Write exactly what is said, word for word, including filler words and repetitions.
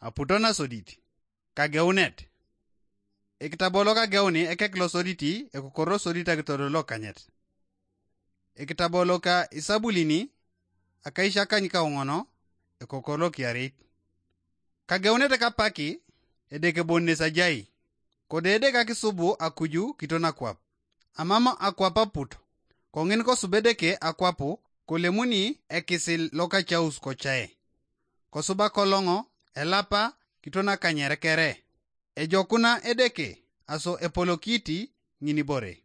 aputona soditi kageunet ikitabolo kageuni ekeklo soditi ekokoro sodita kitodolo kanyet ikitabolo ka isabulini akaisha kanyika ungono ekokoro kiarit kageunet kapaki edeke bonne sajai kodede kakisubu akuju kitona kwap amama akwapa puto kongin ko subedeke akwapu kolemuni ekisil loka chaus kochae kosuba kolongo elapa kitona kanyerekere ejokuna edeke aso epolokiti ngini bore